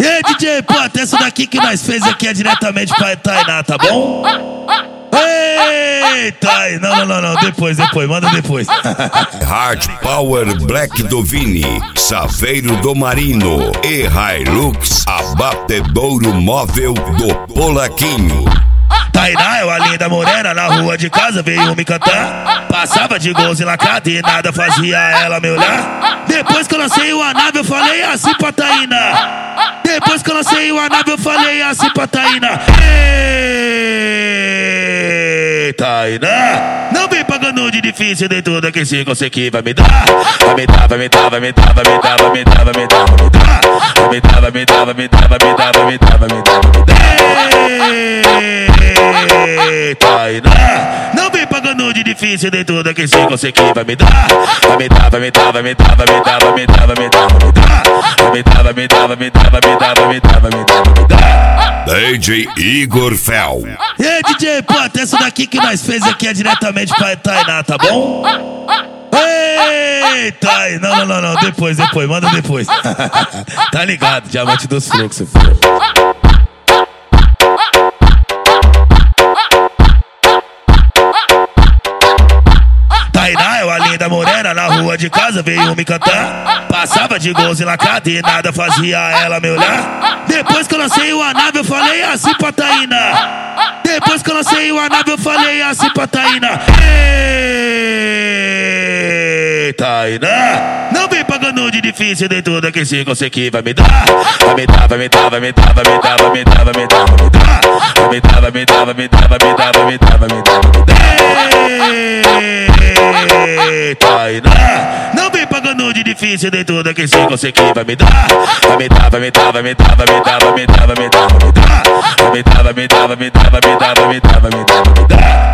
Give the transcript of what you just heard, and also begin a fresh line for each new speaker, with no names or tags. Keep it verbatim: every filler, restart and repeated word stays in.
E aí, D J, pô, até essa daqui que nós fez aqui é diretamente pra Tainá, tá bom? Eita, não, não, não, não, depois, depois, manda depois.
Hard Power Black Dovini, Saveiro do Marino e Hilux Abatedouro Móvel do Polaquinho.
Tainá é uma linda morena, na rua de casa veio me cantar. Passava de gols enlacada e nada fazia ela me olhar. Depois que eu lancei o nave eu falei assim pra Tainá. Depois que eu lancei o nave eu falei assim pra Tainá. Ei, Tainá, não vem pagando de difícil de tudo que se conseguir vai me dar. Vai me dar, vai me dar, vai me dar, vai me dar, vai me dar, vai me dar, vai me dar. Vai me dar, vai me dar, vai me dar, vai me dar, vai me dar, vai me dar, vai me dar. Ei, Tainá, não vem pagando de difícil de tudo que se conseguir vai me dar. Vai me dar, vai me dar, vai me dar, vai me dar, vai me dar, vai me dar, vai me dar. Vai me dar, vai me dar, vai me dar, vai me dar, vai me dar, vai me dar, vai me dar.
D J Igor Fel.
E aí, D J, pô, até essa daqui que nós fez aqui é diretamente pra Tainá, tá bom? Eita, não, não, não, não, depois, depois, manda depois. Tá ligado, diamante dos fluxos, filho. Tainá é uma linda morena, na rua de casa veio me cantar. Passava de gols enlacada e nada fazia ela me olhar. Depois que eu lancei o nave eu falei assim pra Tainá. Depois que eu lancei o nave eu falei assim pra Tainá. Ei, Tainá, não vem pagando de difícil de tudo que se conseguir vai me dar. Vai me dar, vai me dar, vai me dar, vai me dar, vai me dar, vai me dar, vai me dar. Vai me dar, vai me dar, vai me dar, vai me dar, vai me dar, vai me dar, vai me dar. Ei, Tainá, não vem pagando de difícil de tudo que se conseguir vai me dar. Vai me dar, vai me dar, vai me dar, vai me dar, vai me dar, vai me dar, vai me dar. Vai me dar, vai me dar, vai me dar, vai me dar, vai me dar, vai me dar, vai me dar.